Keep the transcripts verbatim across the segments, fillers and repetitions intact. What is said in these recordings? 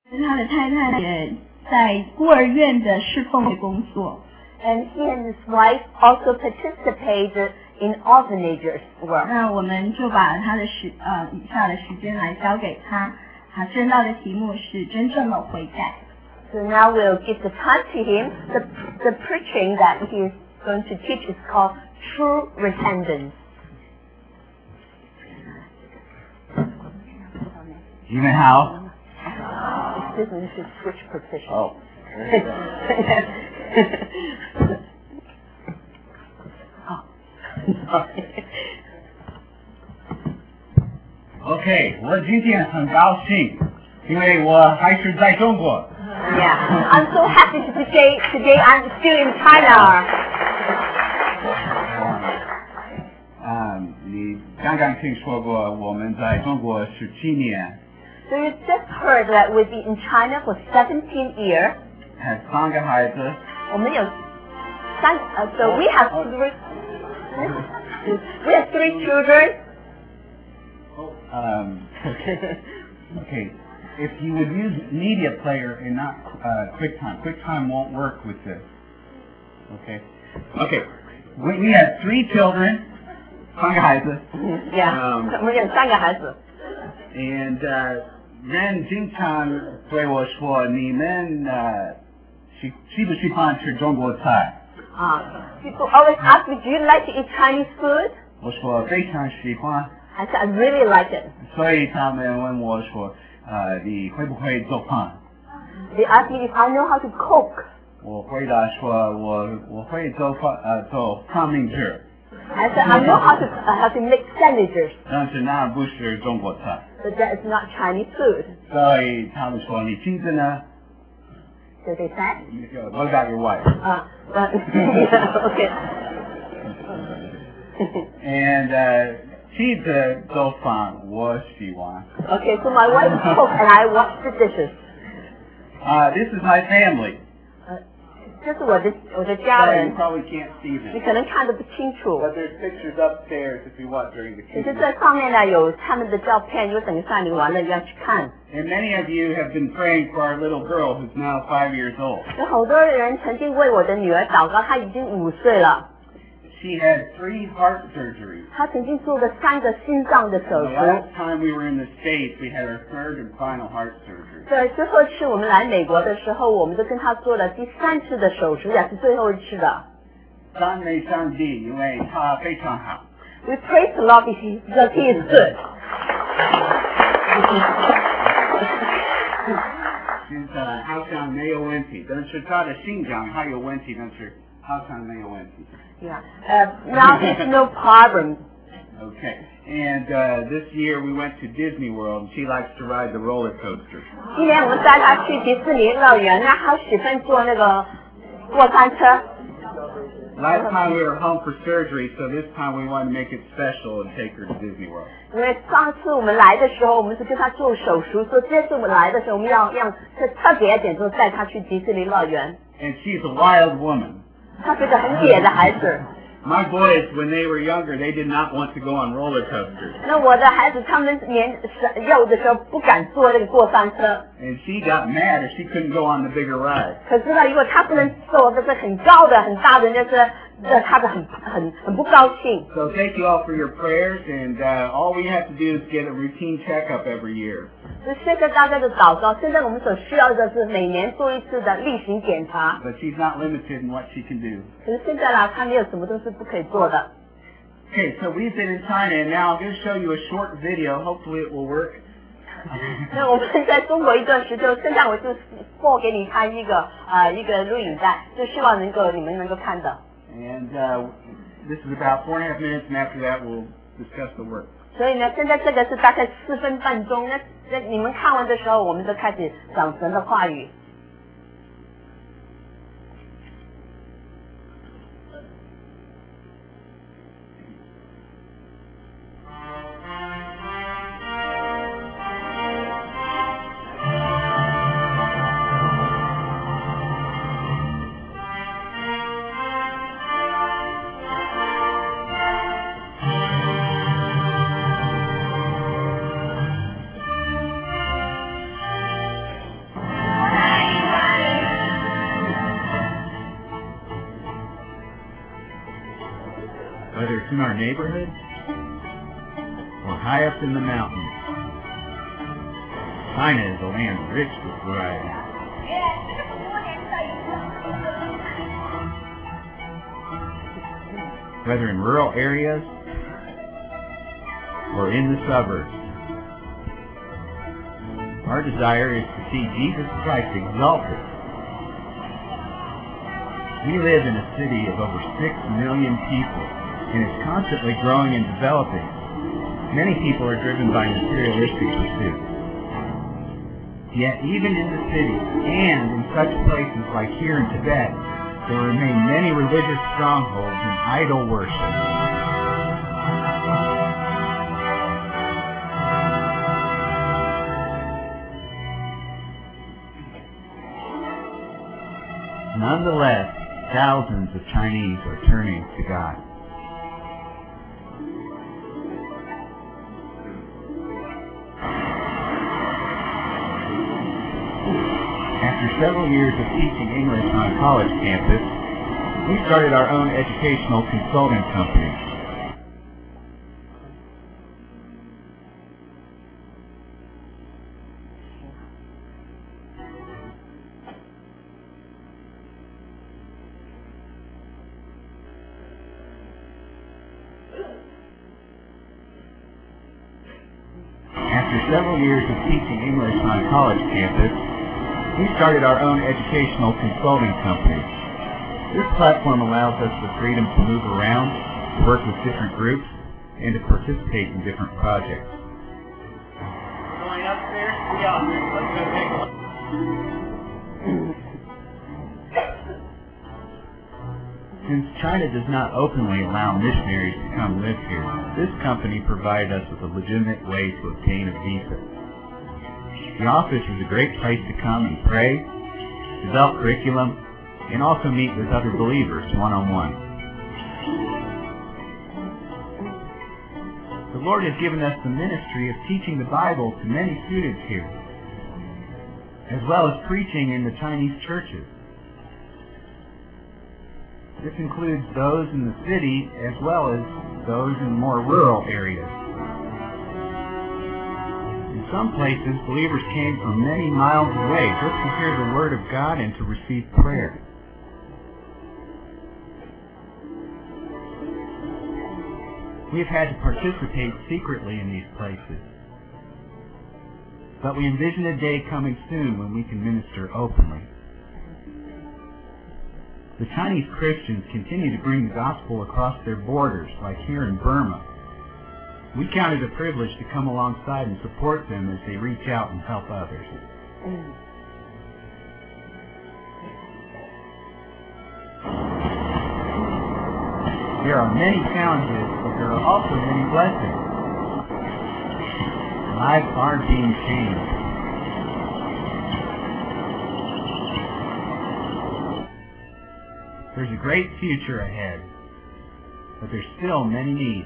他的太太也在孤儿院的侍奉工作。 And he and his wife also participate in orphanages work. 那我们就把他的时呃以下的时间来交给他。他正道的题目是真正的悔改。 So now we'll give the time to him. The the preaching that he is going to teach is called True Repentance. 你们好。 Excuse me, to switch position. Oh. OK， 我今天很高兴，因为我还是在中国。 Yeah, I'm so happy to say today I'm still in China. 嗯，你刚刚听说过我们在中国十七年。 So you just heard that we've been in China for seventeen years. 还三个孩子。 我们有三呃 so we have three we have three children. Um, okay, if you would use media player and not uh, QuickTime, QuickTime won't work with this. Okay, okay, we, we have three children, 三个孩子。 Yeah, 我们有三个孩子。 And uh, 人经常对我说，你们呃喜喜不喜欢吃中国菜？ 啊 People always ask me, do you like to eat Chinese food? 我说非常喜欢。 I said, I really like it. 所以他们问我说，呃，你会不会做饭？ They ask me if I know how to cook. 我回答说，我我会做饭，呃，做三明治。 I said, I know how to uh, how to make sandwiches. 但是那不是中国菜。 But that is not Chinese food. 所以他们说你妻子呢 So they said, What about your wife? uh, but, yeah, okay. And uh, 妻子做饭我喜欢。 Okay, so my wife cooks and I wash the dishes. Uh, this is my family. 这是我的我的家 So 人 you，probably can't see 你 them. 可能看得不清楚。 But there's pictures upstairs if you want during the 其实 Q and A. 这上面呢有他们的照片，如果等一下你完了要去看。 And many of you have been praying for our little girl who's now five years old. 有好多人曾经为我的女儿祷告，她已经五岁了。 She had three heart surgeries. 她曾经做了三个心脏的手 The 术。 last time we were in the States, we had our third and final heart surgery. 对，最后一次我们来美国的时候，我们都跟她做了第三次的手术，也是最后一次的。 赞美上帝，因为他非常好。 We praise the Lord because He is good. 现在好像没有问题，但是他的心脏还有问题，但是好像没有问题。 Yeah. Uh, now there's no problem. Okay. And uh, this year we went to Disney World. She likes to ride the roller coaster. 今年我们带她去迪士尼乐园，那她喜欢坐那个过山车。 Last time we were home for surgery, so this time we wanted to make it special and take her to Disney World. 因为上次我们来的时候，我们是跟她做手术，所以这次我们来的时候，我们要让这特别一点，就是带她去迪士尼乐园。 And she's a wild woman. 她是个很野的孩子。 My boys, when they were younger, they did not want to go on roller coasters. 那我的孩子他们年幼的时候不敢坐那个过山车， And she got mad if she couldn't go on the bigger ride. 可是呢，如果他不能坐这个很高的、很大的那是，这他的很很很不高兴。 So thank you all for your prayers, and uh, all we have to do is get a routine checkup every year. 所以谢谢大家的祷告。现在我们所需要的是每年做一次的例行检查。 But she's not limited in what she can do. 可是现在呢，他没有什么都是不可以做的。 Okay, so we've been in China, and now I'm going to show you a short video. Hopefully it will work. 那我们在中国一段时间，现在我就播给你看一个啊、呃、一个录影带，就希望能够你们能够看到。 And uh, this is about four and a half minutes, and after that we'll discuss the work. 所以呢，现在这个是大概四分半钟。那那你们看完的时候，我们就开始讲神的话语。 just in our neighborhood or high up in the mountains, China is a land rich with variety. Whether in rural areas or in the suburbs, our desire is to see Jesus Christ exalted. We live in a city of over six million people, and it's constantly growing and developing. Many people are driven by materialistic pursuits. Yet even in the city and in such places like here in Tibet, there remain many religious strongholds and idol worship. Nonetheless, thousands of Chinese are turning to God. After several years of teaching English on a college campus, we started our own educational consulting company. After several years of teaching English on a college campus, we started our own educational consulting company. This platform allows us the freedom to move around, to work with different groups, and to participate in different projects. Going upstairs to the office. Let's go take a look. Since China does not openly allow missionaries to come live here, this company provided us with a legitimate way to obtain a visa. The office is a great place to come and pray, develop curriculum, and also meet with other believers one-on-one. The Lord has given us the ministry of teaching the Bible to many students here, as well as preaching in the Chinese churches. This includes those in the city as well as those in more rural areas. In some places, believers came from many miles away just to hear the Word of God and to receive prayer. We have had to participate secretly in these places, but we envision a day coming soon when we can minister openly. The Chinese Christians continue to bring the gospel across their borders, like here in Burma. We count it a privilege to come alongside and support them as they reach out and help others. Mm. There are many challenges, but there are also many blessings. Lives are being changed. There's a great future ahead, but there's still many needs.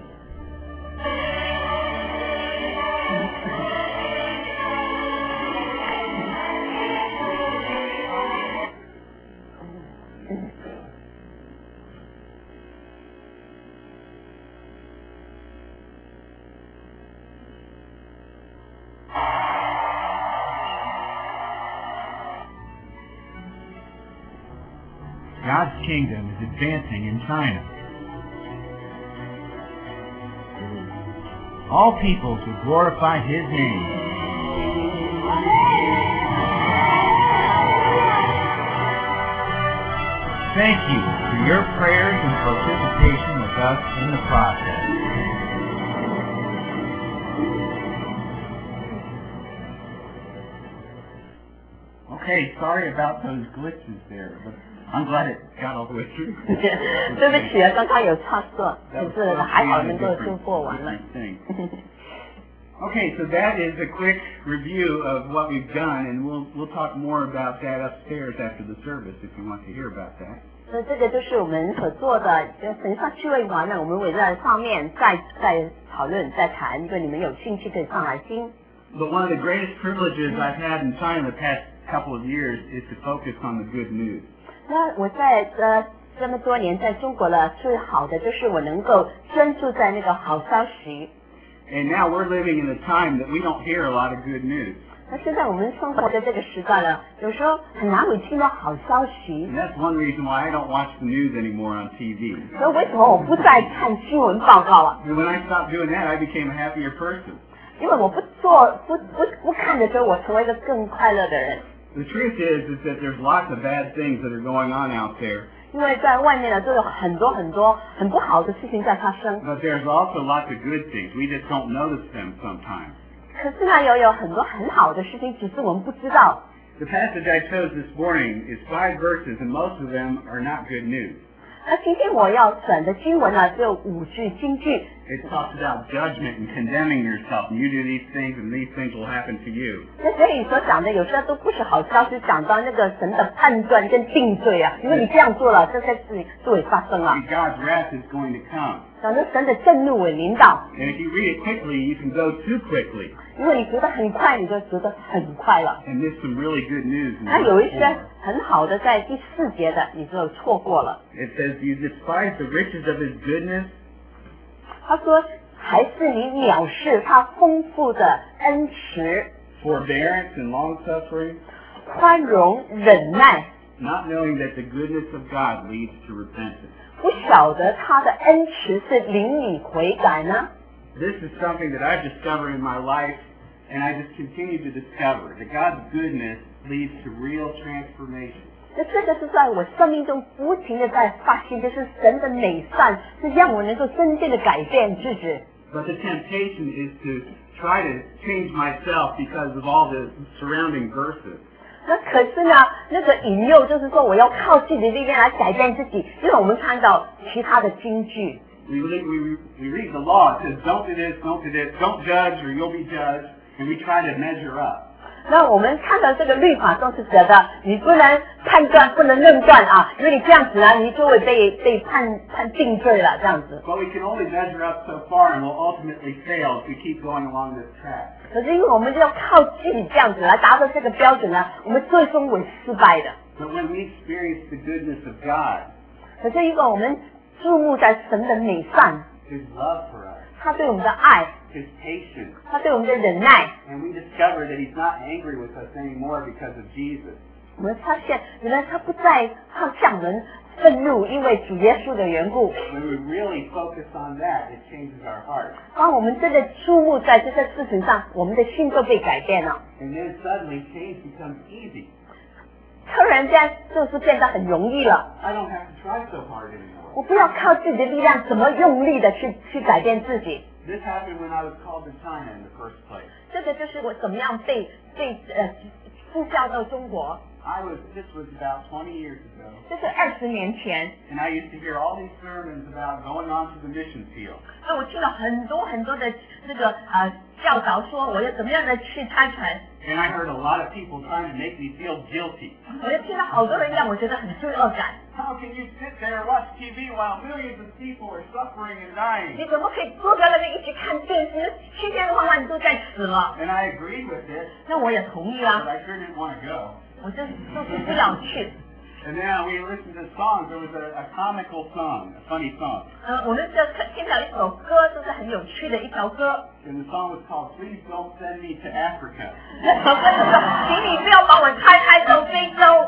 God's kingdom is advancing in China. All peoples will glorify His name. Thank you for your prayers and participation with us in the process. Okay, sorry about those glitches there, but I'm glad it got all the way through. 对不起啊，刚刚有差错，可是还好能够经过完了。 Okay, so that is a quick review of what we've done, and we'll we'll talk more about that upstairs after the service if you want to hear about that. 所以这个就是我们所做的，等上聚会完了，我们会在上面再再讨论、再谈。如果你们有兴趣，可以上来听。 But one of the greatest privileges I've had in China the past couple of years is to focus on the good news. 那我在呃这么多年在中国了，最好的就是我能够专注在那个好消息。 And now we're living in a time that we don't hear a lot of good news. 那现在我们生活在这个时代了，有时候很难会听到好消息 And。that's one reason why I don't watch the news anymore on T V. 所以为什么我不再看新闻报告啊？ And when I stopped doing that, I became a happier person. 因为我不做不不不看的时候，我成为一个更快乐的人。 The truth is, is that there's lots of bad things that are going on out there. 因为在外面呢，都有很多很多很不好的事情在发生。 But there's also lots of good things. We just don't notice them sometimes. 可是呢，又有很多很好的事情，只是我们不知道。 The passage I chose this morning is five verses, and most of them are not good news. 那今天我要选的经文呢，只有五句金句。 It talks about judgment and condemning yourself, and you do these things, and these things will happen to you. 那这里所讲的有些都不是好消息，讲到那个神的判断跟定罪啊，因为你这样做了，这些事情就会发生了。 And God's wrath is going to come. 讲到神的震怒会临到， And if you read it quickly, you can go too quickly 因为你读得很快，你就读得很快了。 and miss some really good news. in 那有一 verse 些 four. 很好的，在第四节的你就错过了。 It says, you despise the riches of his goodness 他说，还是你藐视他丰富的恩慈、 forbearance and long suffering, 宽容、忍耐， not knowing that the goodness of God leads to repentance. 不晓得他的恩慈是领你悔改呢？ This is something that I've discovered in my life, and I just continue to discover that God's goodness leads to real transformation. 那这个是在我生命中不停的在发现，就是神的美善是让我能够真正的改变自己。 But the temptation is to try to change myself because of all the surrounding verses. 那可是呢，那个引诱就是说，我要靠自己的力量来改变自己，因为我们看到其他的金句。 We read, we, we read the law. It says, don't do this, don't do this, don't judge or you'll be judged. And we try to measure up. 那我们看到这个律法中是觉得你不能判断，不能论断啊，因为你这样子呢，你就会被被判判定罪了，这样子。 But we can only measure up so far and we'll ultimately fail if we keep going along this track. 可是因为我们要靠自己这样子来达到这个标准呢，我们最终会失败的。 But when we experience the goodness of God, 可是如果我们注目在神的美善， His love for us, 他对我们的爱， His patience, 他对我们的忍耐， and we discover that He's not angry with us anymore because of Jesus, 我们发现原来他不再好向人愤怒，因为主耶稣的缘故。 when we really focus on that, it changes our heart. 当我们真的注目在这些事情上，我们的心就被改变了。 And then suddenly change becomes easy. 突然间就是变得很容易了。 I don't have to try so hard anymore. 我不要靠自己的力量，怎么用力的去去改变自己。 This happened when I was called to China in the first place. 这个就是我怎么样被被呃呼叫到中国。 I was, this was about twenty years ago, 这是二十年前， and I used to hear all these sermons about going on to the mission field. 那我听了很多很多的这个呃教导，说我要怎么样的去参传。 And I heard a lot of people trying to make me feel guilty. 我就听到好多人让我觉得很罪恶感。 How can you sit there and watch T V while millions of people are suffering and dying? 你怎么可以坐在那里一起看电视？七天的话，你都在死了。 And I agreed with it, 那我也同意 but 啊， I sure didn't want to go. 我就就是不要去。 And then we listened to songs. There was a, a comical song, a funny song. 呃，我们就听到一首歌，就是很有趣的一条歌。 And the song was called Please Don't Send Me to Africa. 那首歌就是说，请你不要把我拆开到非洲。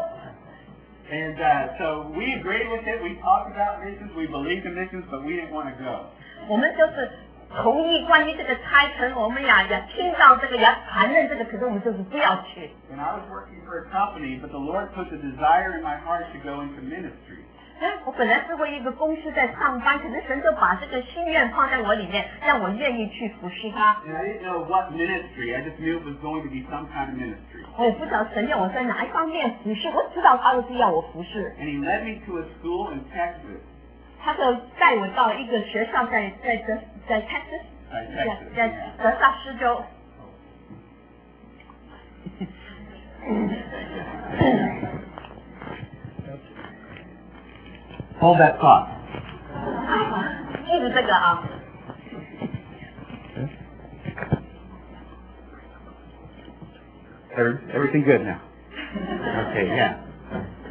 And uh, so we agreed with it. We talked about missions. We believed in missions, but we didn't want to go. 我们就是同意关于这个拆城，我们呀也听到这个，也谈论这个，可是我们就是不要去。 And I was working for a company, but the Lord put the desire in my heart to go into ministry. 哎，我本来是为一个公司在上班，可是神就把这个心愿放在我里面，让我愿意去服侍他。 And I didn't know what ministry. I just knew it was going to be some kind of ministry. 我也不知道神要我在哪一方面服侍，我知道他就是要我服侍。 And he led me to a school in Texas. 他就带我到一个学校在，在在在 Texas， 在在 Texas, 在 yeah. 德萨斯州。 Hold that thought. 记住这个啊。 Every- Everything good now? Okay, yeah.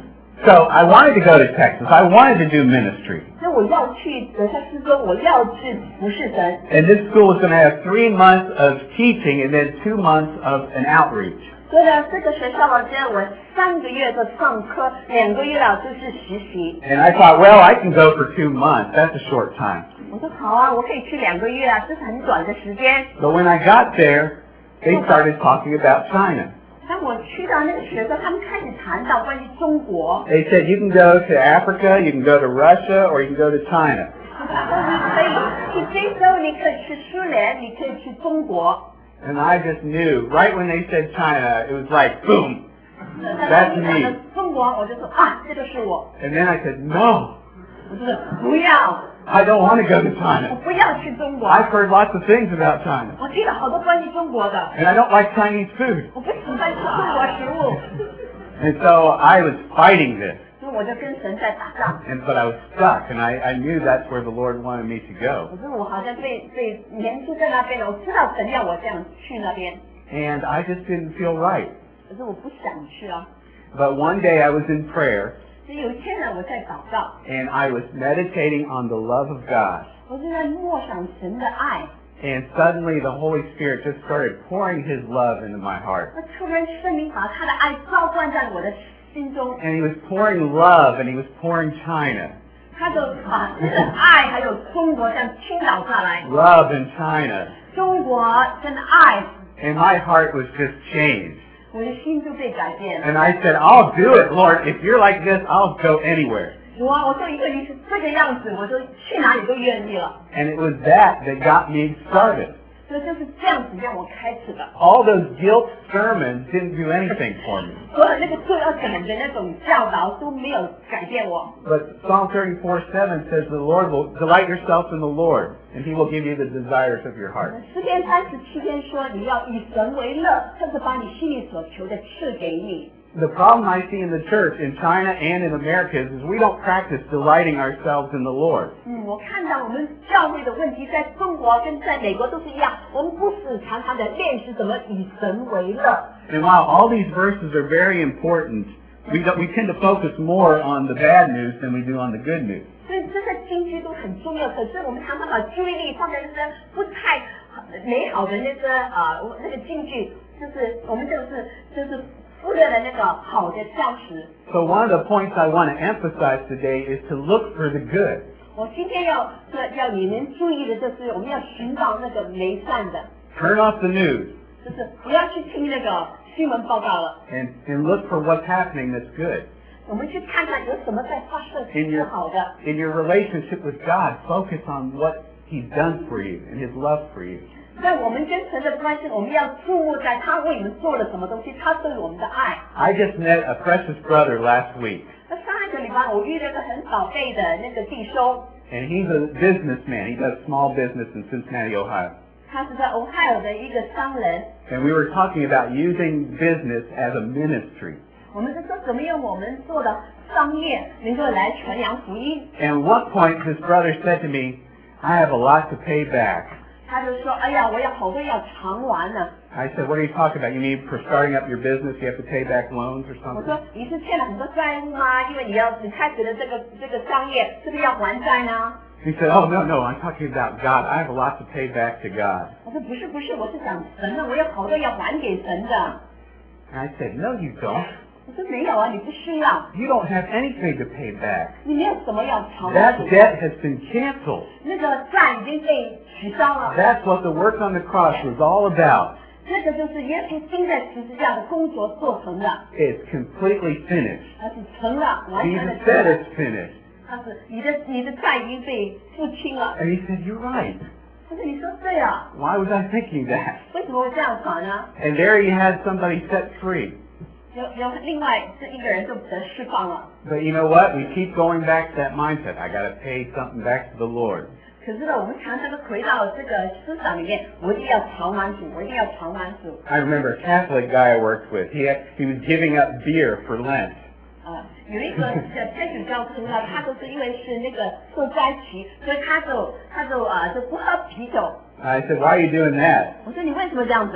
So I wanted to go to Texas. I wanted to do ministry. 那我要去德克斯州，我要去服侍神。 And this school was going to have three months of teaching and then two months of an outreach. 所以呢，这个学校呢，只要我三个月的上课，两个月了就是实习。 And I thought, well, I can go for two months. That's a short time. 我说好啊，我可以去两个月啊，这是很短的时间。 But when I got there, they started talking about China. 当我去到那个学校，他们开始谈到关于中国。 They said you can go to Africa, you can go to Russia, or you can go to China. 你可以去非洲，你可以去苏联，你可以去中国。 And I just knew, right when they said China, it was like, boom, that's me. 中国，我就说啊，这个是我。 And then I said, no, 我就说不要， I don't want to go to 我 China. 不要去中国。 I've heard lots of things about China. 我听了好多关于中国的， And I don't like Chinese food. 我不喜欢吃中国食物， And so I was fighting this. 所以我就跟神在打仗。 And but I was stuck, and I, I knew that's where the Lord wanted me to go. 可是我好像被被黏住在那边了，我知道神要我这样去那边， And I just didn't feel right. 可是我不想去啊。 But one day I was in prayer, 所以有一天呢，我在祷告， and I was meditating on the love of God. 我就在默想神的爱。 And suddenly the Holy Spirit just started pouring His love into my heart. 那突然圣灵把他的爱浇灌在我的心中， And He was pouring love, and He was pouring China. 他就把这个爱还有中国这样倾倒下来， Love in China. 中国真的爱， And my heart was just changed. 我的心就被改变了。 And I said, I'll do it, Lord. If you're like this, I'll go anywhere. 主啊，我说一个你是这个样子，我就去哪里都愿意了。 And it was that that got me started. 所以就是这样子让我开始的。 All those guilt sermons didn't do anything for me. 所有那个罪恶感的那种教导都没有改变我。 But Psalm thirty-four seven says the Lord will delight yourself in the Lord, and He will give you the desires of your heart. 诗篇三十七篇说，你要以神为乐，他是把你心里所求的赐给你。 The problem I see in the church in China and in America is, is we don't practice delighting ourselves in the Lord. 嗯，我看到我们教会的问题，在中国跟在美国都是一样，我们不是常常的练习怎么以神为乐。 And while all these verses are very important, we, don't, we tend to focus more on the bad news than we do on the good news. 所以这些经句都很重要，可是我们常常把注意力放在那些不太美好的那些啊、呃、那个经句，就是我们就是就是忽略了那个好的教识。 So one of the points I want to emphasize today is to look for the good. 我今天要要你们注意的就是我们要寻找那个美善的， Turn off the news 就是不要去听那个新闻报告了， and, and look for what's happening that's good. 我们去看看有什么在发生 In 是 your, 好的。 in your relationship with God, focus on what He's done for you and His love for you. 在我们跟神的关系，我们要注目在他为我们做了什么东西，他对我们的爱。 I just met a precious brother last week, 那上一个礼拜我遇到一个很宝贝的那个弟兄， and he's a businessman. He does small business in Cincinnati, Ohio. 他是在 Ohio 的一个商人。 And we were talking about using business as a ministry. 我们是说怎么用我们做的商业能够来传扬福音。 And at one point, this brother said to me, I have a lot to pay back. 他就说：“哎呀，我有好多要偿还呢。” I said, what are you talking about? You mean for starting up your business, you have to pay back loans or 我 something? 说：“你是欠了很多债务吗？因为你要你开始的这个这个商业，是不是要还债呢 He said, oh, no, no, I'm talking about God. I have a lot to pay back to God.？” 我说：“不是不是，我是讲神的，我有好多要还给神的。” And I said, no, you don't. 我说：“没有啊，你不需要， You don't have anything to pay back. 你没有什么要偿还 That 的， debt has been canceled. 那个债已经被取消了。” That's what the work on the cross was all about. 这个就是耶稣钉在十字架的工作做成的， It's completely finished. 它是成了，完全的 Jesus 成 said 了。 it's finished. 他是你的你的债已经被付清了。 And he said, you're right. 可是你说对啊， Why was I thinking that? 为什么会这样想呢？ And there he had somebody set free. 有有另外这一个人就得释放了。 But you know what? We keep going back to that mindset. I got to pay something back to the Lord. 可是呢，我们常常都回到这个思想里面，我一定要偿还主，我一定要偿还主。 I remember a Catholic guy I worked with. He had, he was giving up beer for Lent. 啊，有一个天主教徒呢，他就是因为是那个受灾期，所以他就他就啊就不喝啤酒。 I said, why are you doing that? 我说你为什么这样子啊？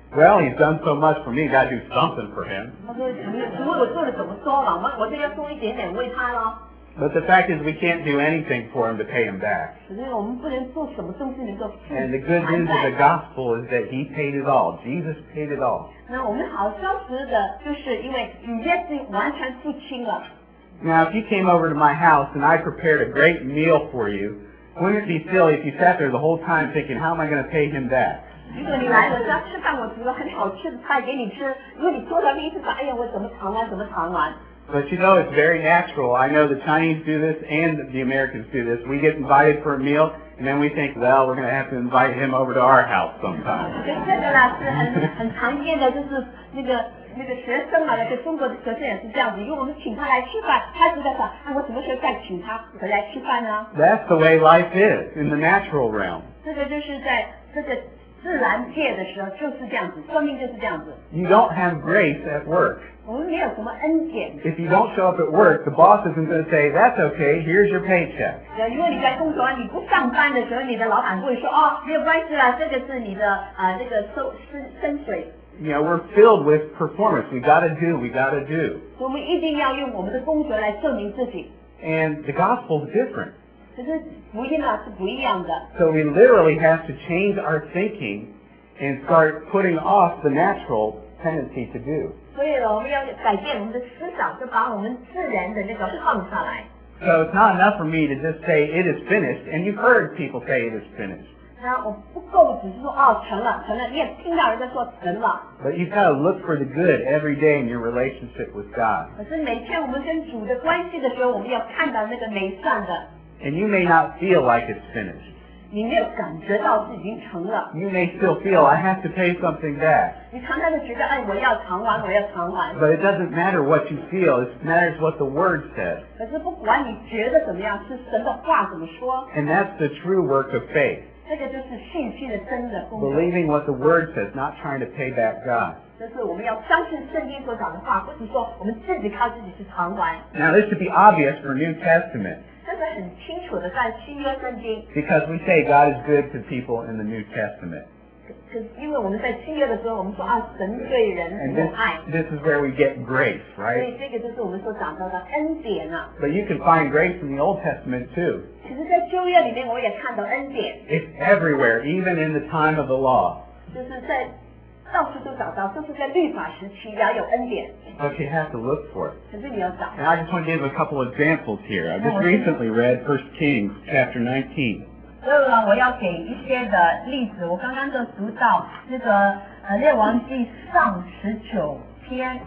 Well, he's done so much for me, got to do something for him. 他说你主为我做了怎么说了，我我这要做一点点为他咯。 But the fact is we can't do anything for him to pay him back. 可是我们不能做什么东西能够付 And the good 还 news of the 债。 gospel is that he paid it all. Jesus paid it all. 那我们好消息的就是因为主耶稣完全付清了。 Now, if you came over to my house and I prepared a great meal for you, wouldn't it be silly if you sat there the whole time thinking, how am I going to pay him back? 如果你来我家吃饭，我煮了很好吃的菜给你吃，如果你坐在那一直想，哎呀，我怎么偿还，怎么偿还？ But you know, it's very natural. I know the Chinese do this and the Americans do this. We get invited for a meal, and then we think, well, we're going to have to invite him over to our house sometime. 这这个呢是很很常见的，就是那个那个学生嘛，那个中国的学生也是这样子，因为我们请他来吃饭，他就在想，哎，我什么时候再请他回来吃饭呢？ That's the way life is in the natural realm. 这个就是在这个自然界的时候就是这样子，生命就是这样子。 You don't have grace at work. 我们没有什么恩典。 If you don't show up at work, the boss isn't going to say, that's okay, here's your paycheck. 呃，如果你在工作你不上班的时候，你的老板不会说哦，没有关系啦，这个是你的啊、呃、这个收薪薪水。 You know, we're filled with performance. We got to do, we got to do. 我们一定要用我们的工作来证明自己。 And the gospel's different. 可是福音呢是不一样的。 So we literally have to change our thinking and start putting off the natural tendency to do. 所以呢，我们要改变我们的思想，就把我们自然的那个放下来。 So it's not enough for me to just say it is finished, and you've heard people say it is finished. 那我不够，只是说哦成了成了，你也听到人家说成了。 But you've got to look for the good every day in your relationship with God. 可是每天我们跟主的关系的时候，我们要看到那个美善的。 And you may not feel like it's finished. 你没有感觉到是已经成了， You may still feel, I have to pay something back. 你常常的觉得，哎，我要偿还，我要偿还。 But it doesn't matter what you feel, it matters what the Word says. 可是不管你觉得怎么样，是神的话怎么说， And that's the true work of faith. 这个就是信心的真的工作。 Believing what the Word says, not trying to pay back God. 就是我们要相信圣经所讲的话，不是说我们自己靠自己去偿还。 Now this should be obvious for New Testament. 这是很清楚的在新约圣经。 Because we say God is good to people in the New Testament. 可可是因为我们在新约的时候，我们说啊，神对人 And 有 this, 爱， this is where we get grace, 所 right? 以这个就是我们所讲到的恩典啊。 But you can find grace in the Old Testament too. 其实，在旧约里面，我也看到恩典， It's everywhere, even in the time of the law. 就是在到处都找到，就是在律法时期也有恩典， But you have to look for it. 可是你要找。 And I just want to give a couple examples here. I just recently read First Kings chapter nineteen. 所以呢，我要给一些的例子。我刚刚就读到那个呃列王记上十九篇，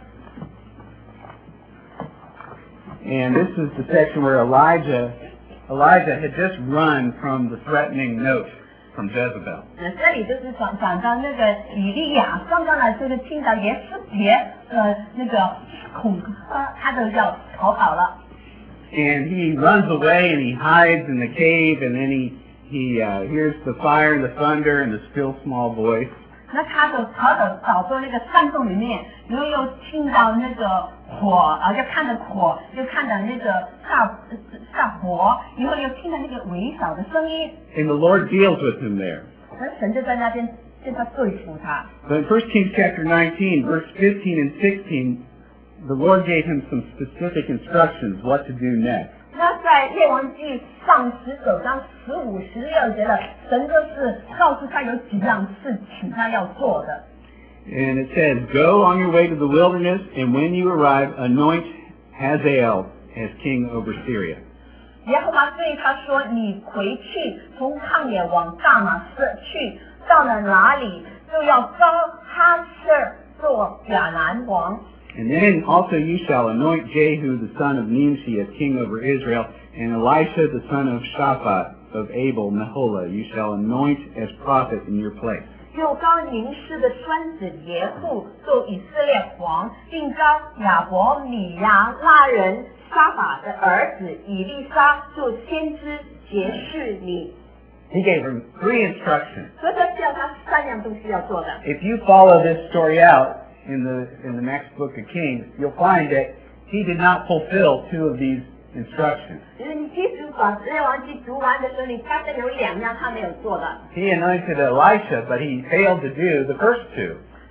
And this is the section where Elijah Elijah had just run from the threatening note from Jezebel. 那这里就是讲讲到那个以利亚刚刚来就是听到耶斯别呃那个恐吓，他就要逃跑了。 And he runs away and he hides in the cave, and then he he uh, hears the fire and the thunder and the still small voice. 那他就逃到找到那个山洞里面，然后又听到那个火啊，又看到火，又看到那个大大火，然后又听到那个微小的声音， And the Lord deals with him there. 那神就在那边跟他对付他。 But in First Kings chapter nineteen, verse fifteen and sixteen, the Lord gave him some specific instructions what to do next. 那在列王记上十九章十五、十六节的，神就是告诉他有几样事情他要做的。 And it says, go on your way to the wilderness, and when you arrive, anoint Hazael as king over Syria. 耶和华对他说：“你回去，从旷野往大马士去，到了哪里，就要高哈设做亚兰王。 And then also you shall anoint Jehu the son of Nimshi as king over Israel, and Elisha the son of Shaphat of Abel Meholah you shall anoint as prophet in your place. 又高宁氏的孙子耶户做以色列王，并高亚伯米亚拉人沙法的儿子以利沙做先知结识你。” He gave him three instructions. 所以他叫他三样东西要做的。 If you follow this story out in the in the next book of Kings, you'll find that he did not fulfill two of these instructions. 其实你即使把列王记读完的时候，你发现有两样他没有做的。 He anointed Elisha, but he failed to do the first two.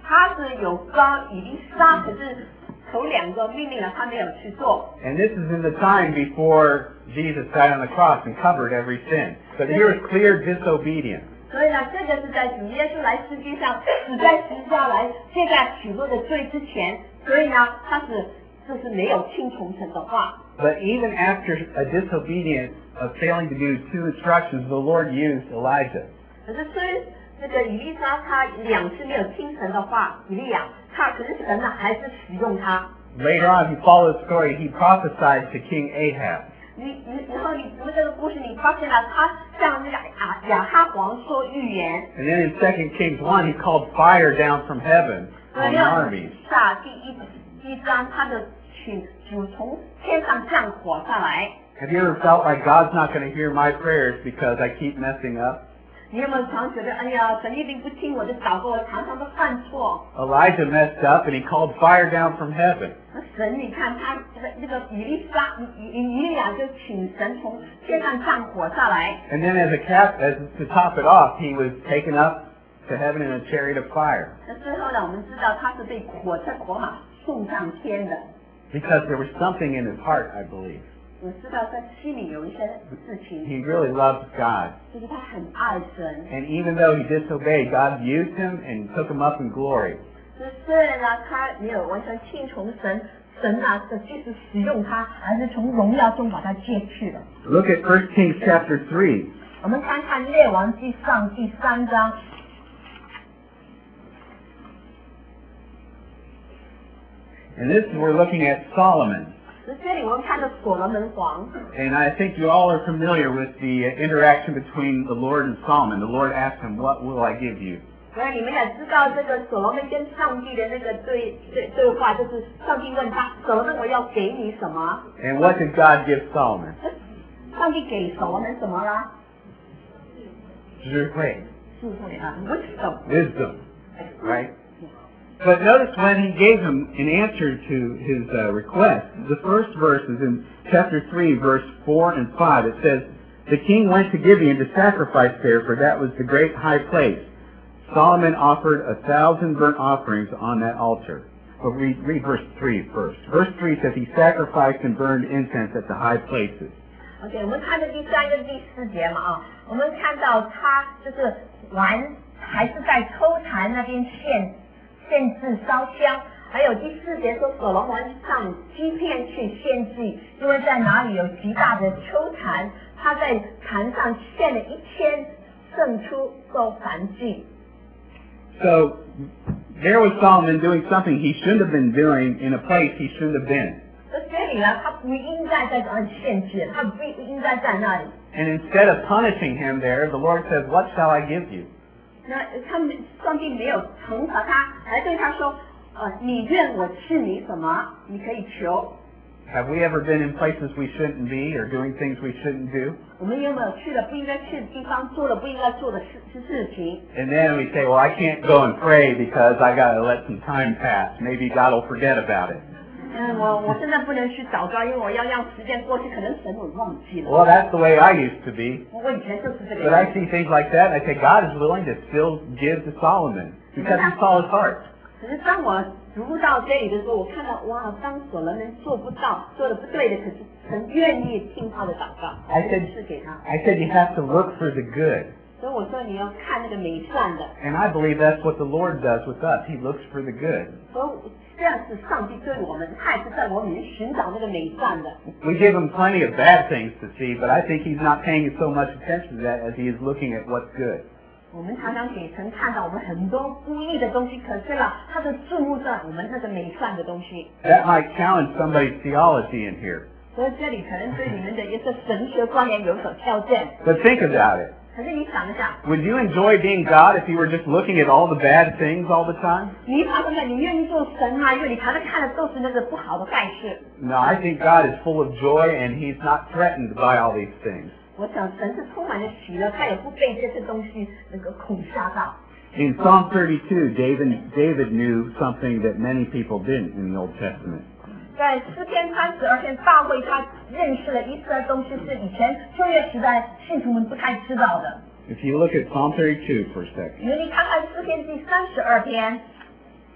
他是有高以利沙，可是头两个命令了他没有去做。 And this is in the time before Jesus died on the cross and covered every sin. But here is clear disobedience. 所以呢，这个是在主耶稣来世界上死在十字架来卸下许多的罪之前，所以呢，他是这是没有听从神的话。 But even after a disobedience of failing to do two instructions, the Lord used Elijah. 可是虽然这个以利沙他两次没有听神的话，以利亚他可是神呢还是使用他。 Later on, if you follow the story, he prophesied to King Ahab. 你你然后你从这个故事你发现了他向那个亚亚哈王说预言。 And then in Second Kings one, he called fire down from heaven 所 on 以 the 呢 armies. 下第一第一章他的请主从天上降火下来。 Have you ever felt like God's not going to hear my prayers because I keep messing up? 你有没有常觉得，哎呀，神一定不听我的祷告，我常常都犯错。 Elijah messed up and he called fire down from heaven. 那神，你看他这个这个以利沙以以以利亚就请神从天上降火下来。 And then as a cap, as to top it off, he was taken up to heaven in a chariot of fire. 那最后呢，我们知道他是被火车火马送上天的。 Because there was something in his heart, I believe. 我知道在心里有一些事情， He really loved God. 就是他很爱神。 And even though he disobeyed, God used him and took him up in glory. 所以虽然呢，他没有完全听从神，神啊，这即使使用他，还是从荣耀中把他接去了。 Look at First Kings chapter three. 我们看看列王记上第三章。 And this we're looking at Solomon. 所以这里我们看到所罗门王。 And I think you all are familiar with the interaction between the Lord and Solomon. The Lord asked him, "What will I give you?" 所以你们也知道这个所罗门跟上帝的那个对对对话，就是上帝问他，所罗门我要给你什么？ And what did God give Solomon? 上帝给所罗门什么啦？ 智慧, 智慧啊 ，wisdom。 wisdom, right? But notice when he gave him an answer to his uh, request, the first verse is in chapter three, verse four and five. It says, "The king went to Gibeon to sacrifice there, for that was the great high place. Solomon offered a thousand burnt offerings on that altar." Well, read, read verse three first. Verse three says he sacrificed and burned incense at the high places. OK， 我们看的第三跟第四节嘛啊，我们看到他就是玩，还是在抽坛那边献献制烧香，还有第四节说所罗门上基遍去献祭，因为在哪里有极大的丘坛，他在坛上献了一千圣出做燔祭。 So there was Solomon doing something he shouldn't have been doing in a place he shouldn't have been. 那这里呢，他不应该在那里献祭，他不应该在那里。 And instead of punishing him there, the Lord says, "What shall I give you?" 那他们上帝没有惩罚他，还对他说，呃，你愿我赐你什么，你可以求。 Have we ever been in places we shouldn't be or doing things we shouldn't do? 我们有没有去了不应该去的地方，做了不应该做的事事情？ And then we say, "Well, I can't go and pray because I got to let some time pass. Maybe God will forget about it." 嗯，我我现在不能去祷告，因为我要让时间过去，可能神会忘记了。 Well, that's the way I used to be. 我以前就是这个 But I 样子。 see things like that, and I say, God is willing to still give to Solomon because he saw his heart. 可是当我读到这里的时候，我看到哇，当所罗门做不到，做的不对的，可是神愿意听他的祷告， I said, 是给他。 I said you have to look for the good. 所以我说你要看那个美善的。 And I believe that's what the Lord does with us. He looks for the good. 所以这样是上帝对我们，他也是在我们里面寻找那个美善的。 We give him plenty of bad things to see, but I think he's not paying so much attention to that as he is looking at what's good. 我们常常给神看到我们很多不义的东西，可是呢，他的注目在我们那个美善的东西。 That might challenge somebody's theology in here. 所以这里可能对你们的一些神学观念有所挑战。 But think about it. 可是你想一下， Would you enjoy being God if you were just looking at all the bad things all the time? 你常常你愿意做神啊，因为你常常看的都是那个不好的坏事。 No, I think God is full of joy and he's not threatened by all these things. 我想神是充满了喜乐，他也不被这些东西那个恐吓到。 In Psalm thirty-two, David, David knew something that many people didn't in the Old Testament. 在诗篇三十二篇，大卫他认识了一些东西，是以前旧约时代信徒们不太知道的。 If you look at Psalm thirty-two for a second, 因为你看看诗篇第三十二篇，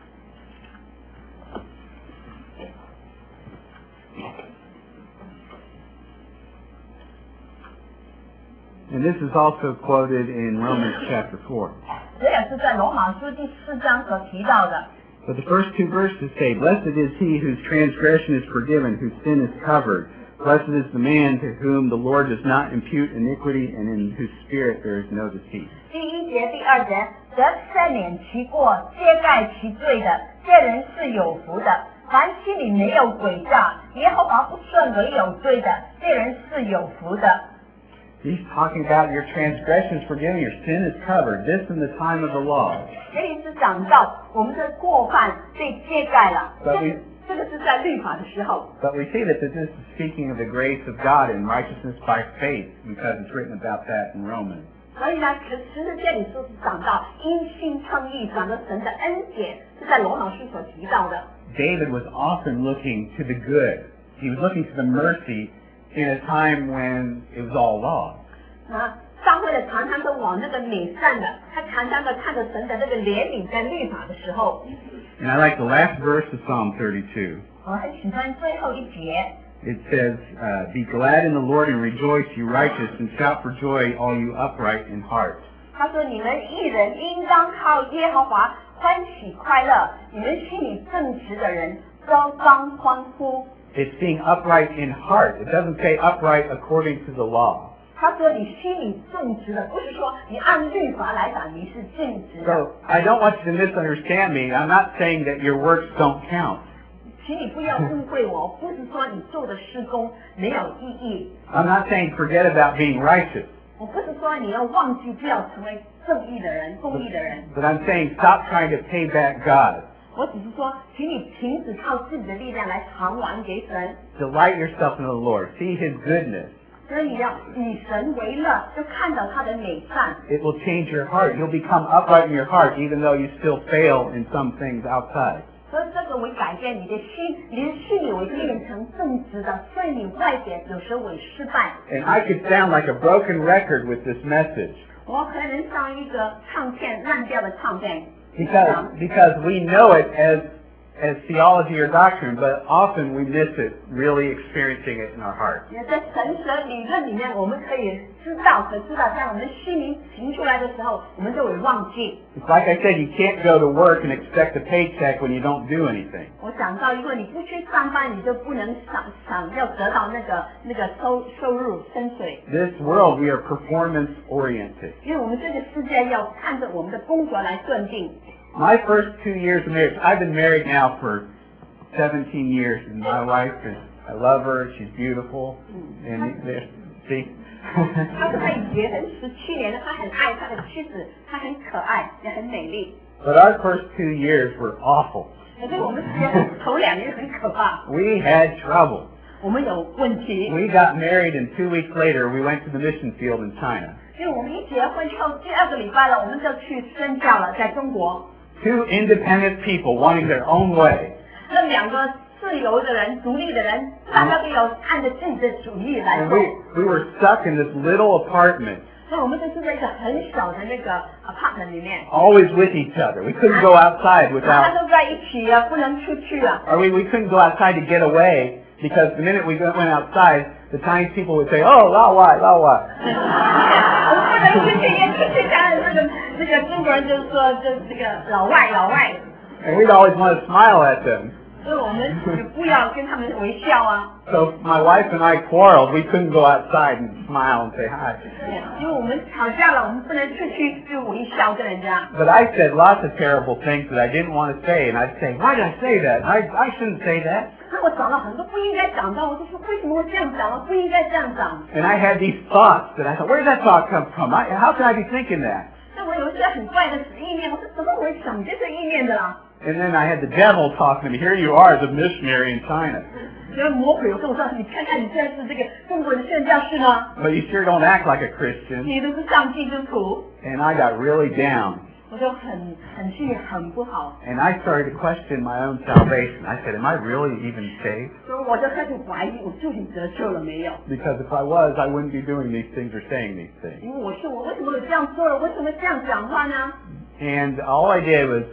And this is also quoted in Romans chapter four. 这也是在罗马书第四章所提到的。 But the first two verses say, Blessed is he whose transgression is forgiven, whose sin is covered. Blessed is the man to whom the Lord does not impute iniquity, and in whose spirit there is no deceit. 第一节、第二节，得赦免其过、揭盖其罪的，这人是有福的。凡心里没有诡诈，耶和华不顺为有罪的，这人是有福的。 He's talking about your transgressions forgiven, your sin is covered. This in the time of the law. 这里是讲到我们的过犯被揭盖了， But 这 we, 这个是在律法的时候。 but we see that this is speaking of the grace of God and righteousness by faith, because it's written about that in Romans. 所以呢，可是这里说是讲到因信称义，讲到神的恩典，是在罗马书所提到的。 David was often looking to the good. He was looking to the mercy in a time when it was all law. 啊，大卫的常常都往那个美善的，他常常的看着神的那个怜悯在律法的时候。 And I like the last verse of Psalm thirty-two. 我很喜欢最后一节， It says, uh, Be glad in the Lord and rejoice, you righteous, and shout for joy, all you upright in heart. 他说：“你们义人应当靠耶和华欢喜快乐，你们心里正直的人都当欢呼。” It's being upright in heart. It doesn't say upright according to the law. 他说：“你心里正直的，不是说你按律法来讲你是正直的。” So I don't want you to misunderstand me. I'm not saying that your works don't count. 请你不要误会我，不是说你做的施工没有意义。 I'm not saying forget about being righteous. 我不是说你要忘记不要成为正义的人、公义的人。 But I'm saying stop trying to pay back God. 我只是说，请你停止靠自己的力量来偿还给神。 Delight yourself in the Lord. See His goodness. 所以你要以神为乐，就看到他的美善。 It will change your heart. You'll become upright in your heart, even though you still fail in some things outside. 所以这个会改变你的心，你的心里会变成正直的，所以你外表有时候会失败。 And I could sound like a broken record with this message. 我可能像一个唱片烂掉的唱片。 Because, because we know it as, as theology or doctrine, but often we miss it really experiencing it in our heart. 也在神学理论里面，我们可以知道，可知道，在我们心灵行出来的时候，我们就会忘记。 It's like I said, you can't go to work and expect a paycheck when you don't do anything. 我讲到，如果你不去上班，你就不能想想要得到那个那个收收入薪水。 This world, we are performance oriented. 因为我们这个世界要看着我们的工作来断定。 My first two years of marriage, I've been married now for seventeen years, and my wife is, I love her, she's beautiful, and there, see? 他说他已结婚十七年了，他很爱他的妻子，她很可爱，也很美丽。 But our first two years were awful. 可是我们结婚头两年很可怕， We had trouble. 我们有问题。 We got married, and two weeks later, we went to the mission field in China. 因为我们一结婚之后，第二个礼拜了，我们就去宣教了，在中国。 Two independent people wanting their own way. 那两个自由的人、独立的人，大家都有按照自己的主意来 And 做。 we, we were stuck in this little apartment, 所以我们就住在一个很小的那个 apartment 里面， always with each other. We couldn't go outside 大家 without, 都在一起啊，不能出去啊。 or we, we couldn't go outside to get away, because the minute we went outside, the Chinese people would say, oh, lao wai, lao wai. 我们不能出去，一出去，当然那个那个中国人就说，就这个老外老外， And we'd always want to smile at them. 所以我们就不要跟他们微笑啊。 So my wife and I quarreled. We couldn't go outside and smile and say hi. 因为我们吵架了，我们不能出去就微笑跟人家。 But I said lots of terrible things that I didn't want to say, and I'd say, why did I say that? I, I shouldn't say that. 那我讲了很多不应该讲的，我就说为什么会这样讲啊？不应该这样讲。 And I had these thoughts that I thought, where did that thought come from? I, how could I be thinking that? 那我有一些很怪的意念，我说怎么会想这个意念的啦？ And then I had the devil talking to me. Here you are as a missionary in China. 因为魔鬼有跟我说，你看看你现在是这个中国的宣教士呢， But you sure don't act like a Christian. 你都是上帝之徒。 And I got really down. 我就很很心里很不好， And I started to question my own salvation. I said, am I really even saved? 所以我就开始怀疑我究竟得救了没有？ Because if I was, I wouldn't be doing these things or saying these things. 因为我是我为什么有这样做了？为什么这样讲话呢？ And all I did was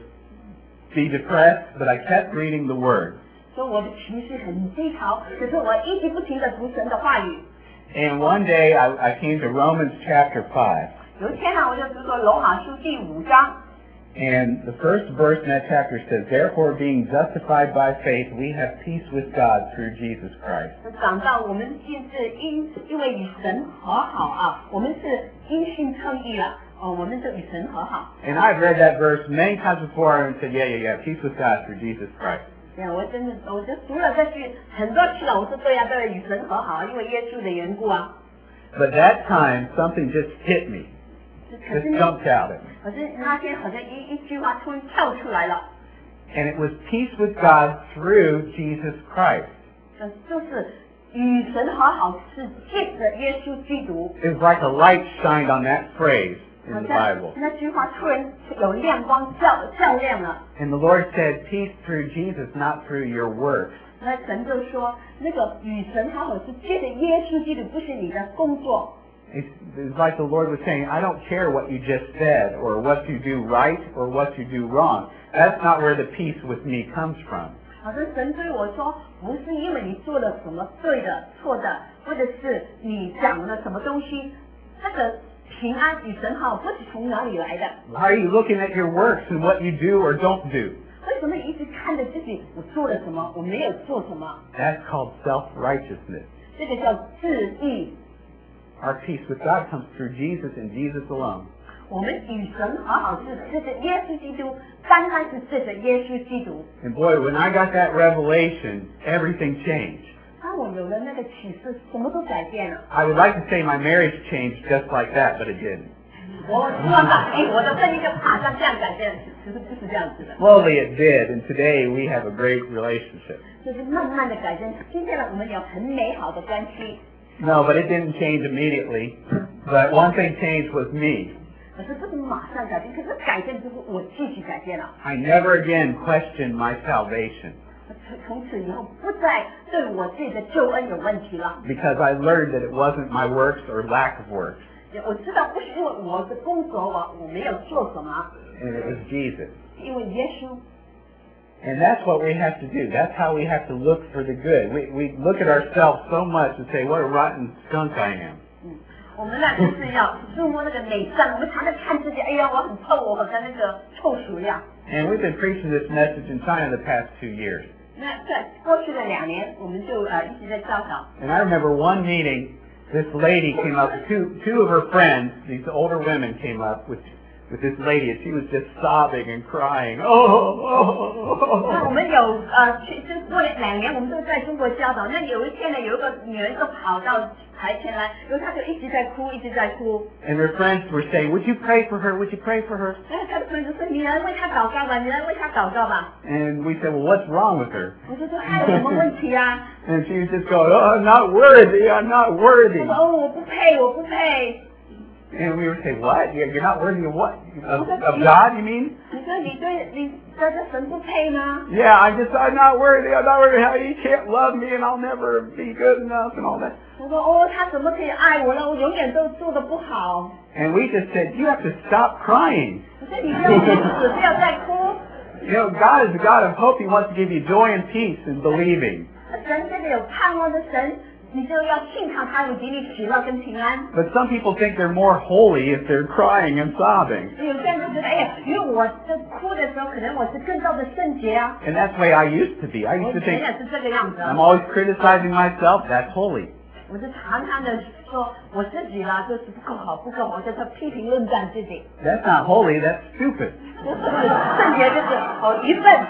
be depressed, but I kept reading the Word. 所以我的情绪很低潮，可是我一直不停的读神的话语。 And one day I, I came to Romans chapter five. 有一天呢，我就读说罗马书第五章。 And the first verse in that chapter says, Therefore, being justified by faith, we have peace with God through Jesus Christ. 讲到我们现是因因为与神和好啊，我们是因信称义了，哦，我们就与神和好。 And I've read that verse many times before and said, yeah, yeah, yeah, peace with God through Jesus Christ. 对啊，我真的我就读了这句很多次了，我说对呀、啊、对、啊，与神和好，因为耶稣的缘故啊。 But that time, something just hit me. 可 Just 是呢， jumped out at me. 可是那天好像一一句话突然跳出来了， And it was peace with God through Jesus Christ. 呃就是与神和好是借着耶稣基督。 It was like a light shined on that phrase 好 in the 像 Bible. 那句话突然有亮光照照亮了。 And the Lord said, peace through Jesus, not through your works. 那神就说，那个与神和好是借着耶稣基督，不是你的工作。 It's, it's like the Lord was saying, I don't care what you just said or what you do right or what you do wrong. That's not where the peace with me comes from. 好像神对我说，不是因为你做了什么对的、错的，或者是你讲了什么东西，那个平安与神好不是从哪里来的？ Why are you looking at your works and what you do or don't do? 为什么你一直看着自己，我做了什么，我没有做什么？ That's called self-righteousness. 这个叫自义。 Our peace with God comes through Jesus and Jesus alone. 我们与神和好是借着耶稣基督，单单是借着耶稣基督。 And boy, when I got that revelation, everything changed. 当我有了那个启示，什么都改变了。 I would like to say my marriage changed just like that, but it didn't. 我希望把哎，我的婚姻就马上这样改变，其实不是这样子的。 Slowly it did, and today we have a great relationship. 就是慢慢的改变。今天呢，我们有很美好的关系。 No, but it didn't change immediately. But one thing changed was me. 可是不是马上改变，可是改变就是我自己改变了。 I never again questioned my salvation 从此以后不再对我自己的救恩有问题了。 because I learned that it wasn't my works or lack of works, 我知道不是因为我的工作我我没有做什么， and it was Jesus. 因为耶稣。 And that's what we have to do. That's how we have to look for the good. We, we look at ourselves so much and say, what a rotten skunk I am. 嗯，我们呢就是要触摸那个美善，我们常常看自己，哎呀，我很臭，我好像那个臭鼠一样。 And we've been preaching this message in China the past two years. 那在过去的两年，我们就呃一直在教导。 And I remember one meeting, this lady came up, two, two of her friends, these older women came up with with this lady, and she was just sobbing and crying. Oh, 那 oh, 我们有呃去，就过了两年，我们都在中国教导。那有一天呢，有一个女人就跑到台前来，然后她就一直在哭，一直在哭。 And her friends were saying, would you pray for her? Would you pray for her? 然后她的朋友就说：“你来为她祷告吧，你来为她祷告吧。 And we said, well, what's wrong with her? ” 我就说：“她有什么问题啊 And she was just going, oh, I'm not worthy, I'm not？” worthy. 她说：“哦，我不配，我不配。” And we would say, what? You're you're not worthy of what? Of, of God, you mean? 你说你对你对这神不配吗？ Yeah, I just, I'm not worthy, I'm not worthy. How you can't love me and I'll never be good enough and all that. 我说：“哦，他怎么可以爱我呢？我永远都做得不好。” And we just said, you have to stop crying. 我说：“你不要停止，不要再哭。 You know, God is a God of hope. He wants to give you joy and peace in believing. 神这个有盼望的神。” 你就要信靠他，会给你喜乐跟平安。 But some people think they're more holy if they're crying and sobbing. 有些人就觉得，哎呀，因为我在哭的时候，可能我是更高的圣洁啊。 And that's the way I used to be. I 我 used to 以前 think 也是这个样子。 I'm always criticizing myself. That's holy. 我就常常的说我自己啦，就是不够好，不够好，就是批评论断自己。 That's not holy. That's stupid. 圣洁就是哦愚笨。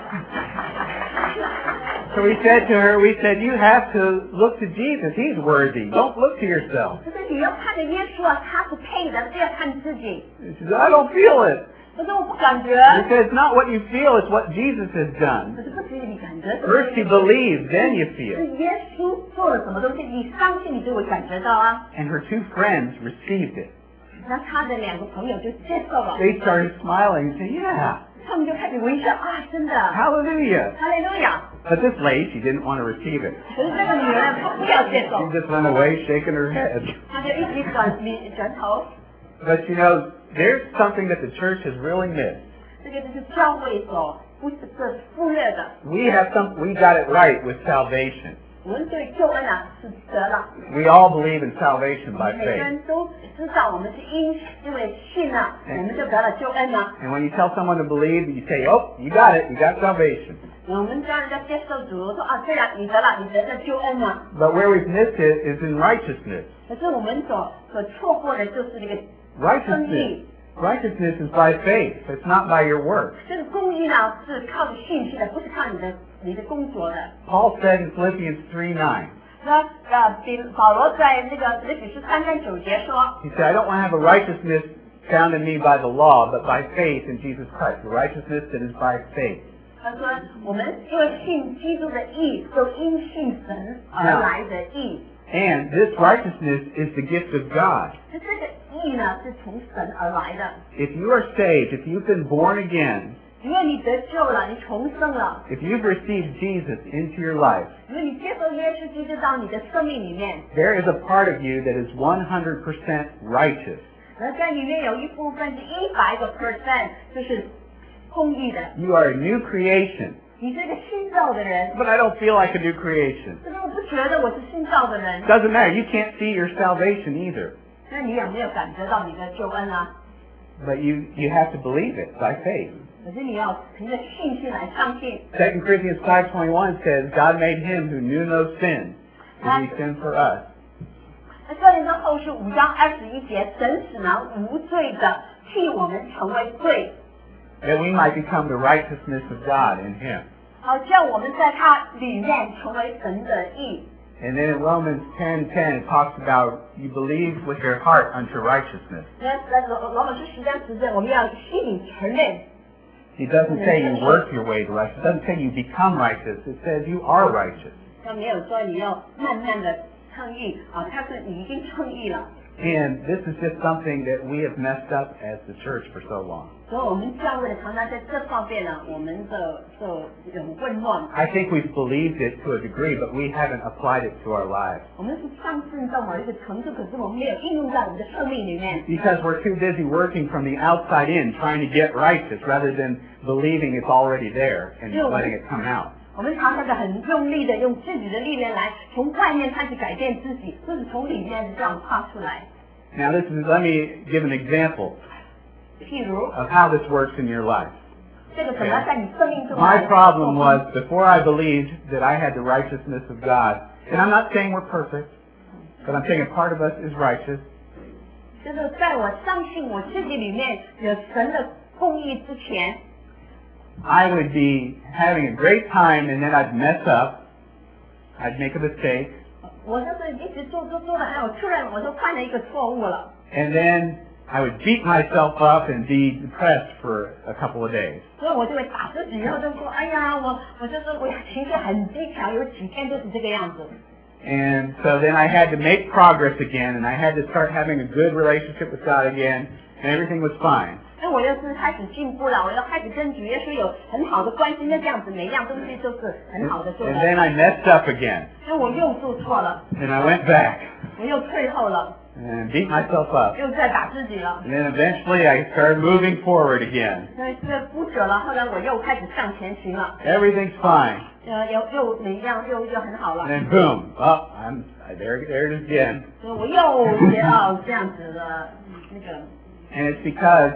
So we said to her, we said, you have to look to Jesus. He's worthy. Don't look to yourself. 就是你要看着耶稣啊，他是配的，不要看自己。 She said, I don't feel it. 可是我不感觉。 Because it's not what you feel, it's what Jesus has done. 可是不是你感觉。 First you believe, then you 是 feel. 耶稣做了什么东西，你相信，你就会感觉到啊。 And her two friends received it. 那他的两个朋友就接受了。 They started smiling and saying, yeah, 他们就开始微笑啊，真的， hallelujah. 哈利路亚。 But this lady, she didn't want to receive it. 可是这个女人她不要接 She 受， just went away shaking her head. 她就一直转你转头。 But you know, there's something that the church has really missed. 这个就是教会所不是是忽略的。 We have some, we got it right with salvation. 我们对救恩啊是得了。 We all believe in salvation by 每个 faith. 人都知道我们是因因为信了，我们就得了救恩了。 And when you tell someone to believe, you say, oh, you got it, you got salvation. 我们叫人家接受主，说啊，对了，你得了，你得了救恩了。 But where we've missed it is in righteousness. 可是我们所所错过的就是那个公 Righteousness. 义。 Righteousness is by faith. It's not by your work. 这个公义呢是靠着信心的，不是靠你的你的工作的。 Paul said in Philippians three nine, 那呃，比保罗在那个腓立比书三章九节说， he said, I don't want to have a righteousness found in me by the law, but by faith in Jesus Christ. The righteousness that is by faith. 他说我们因为信基督的义，都因信神而来的义。 And this righteousness is the gift of God. 那这个义呢是从神而来的。 If you are saved, if you've been born again, 如果你得救了，你重生了， if you've received Jesus into your life, 如果你接受耶稣基督到你的生命里面， there is a part of you that is one hundred percent righteous. 而在里面有一部分是一百个 percent 就是公义的。 You are a new creation. 你是一个新造的人， But I don't feel like a new creation. 可是我不觉得我是新造的人。 Doesn't matter. You can't see your salvation either. 那你有没有感觉到你的救恩啊？ But you, you have to believe it by faith. 可是你要凭着信心来相信。 Second Corinthians five twenty-one says, God made him who knew no sin to be sin for us. 那哥林多后书五章二十一节，神使那无罪的替我们成为罪， That we might become the righteousness of God in him. 好叫我们在他里面成为神的义。 And then in Romans ten ten, it talks about you believe with your heart unto righteousness. 那在罗罗马书十章十节，我们要心里承认。 It doesn't say you work your way to righteousness. It doesn't say you become righteous. It says you are righteous. 他没有说你要慢慢的称义啊，他是你已经称义了。 And this is just something that we have messed up as the church for so long. 所以我们教会常常在这方面呢，我们的的有混乱。 I think we've believed it to a degree, but we haven't applied it to our lives. 我们是相信到某一个程度，可是我们没有应用在我们的生命里面。 Because we're too busy working from the outside in, trying to get righteous, rather than believing it's already there and letting it come out. 我们常常的很用力的用自己的力量来从外面开始改变自己，就是从里面这样跨出来。 Now this is, let me give an example 譬如 of how this works in your life. 这个怎么在你生命中 My problem was before I believed that I had the righteousness of God, and I'm not saying we're perfect, but I'm saying a part of us is righteous. 就是在我相信我自己里面有神的公义之前， I would be having a great time and then I'd mess up. I'd make a mistake. 我就是一直做做做的，还有突然我就犯了一个错误了。 And then I would beat myself up and be depressed for a couple of days. 所以我就会打自己，然后就说：“哎呀，我我就是我情绪很低潮，有几天都是这个样子。” And so then I had to make progress again, and I had to start having a good relationship with God again, and everything was fine. 那我又是开始进步了，我要开始跟主耶稣有很好的关系，那这样子每一样东西都是很好的做 And 的。 then I messed up again, 那我又做错了， and I went back 我又退后了， and beat myself up. 又在打自己了。 And then eventually I started moving forward again. 所以这不久了，后来我又开始向前行了， Everything's fine. 呃，又又每一样又又很好了 And。then boom, oh, I'm there. There it is again. 所以我又接到这样子的那个， And it's because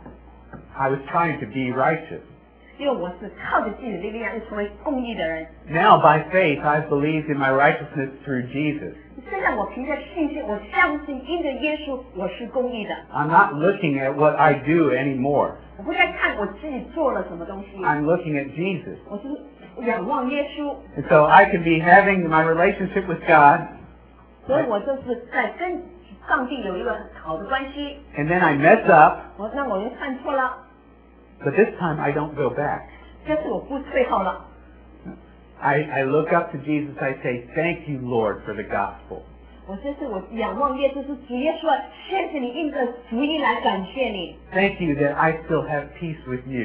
I was trying to be righteous. 因为我是靠着自己的力量，又成为公义的人。 Now by faith I've believed in my righteousness through Jesus. 现在我凭着信心，我相信因着耶稣，我是公义的。 I'm not looking at what I do anymore. 我不再看我自己做了什么东西， I'm looking at Jesus. 我是仰望耶稣， And so I can be having my relationship with God, 所以我就是在跟上帝有一个好的关系。 and then I mess up, 我那我又犯错了， but this time I don't go back. 这次我不退后了， I, I look up to Jesus. I say, thank you, Lord, for the gospel. 我这次我仰望耶稣，是主耶稣，谢谢你印着福音来感谢你， Thank you that I still have peace with you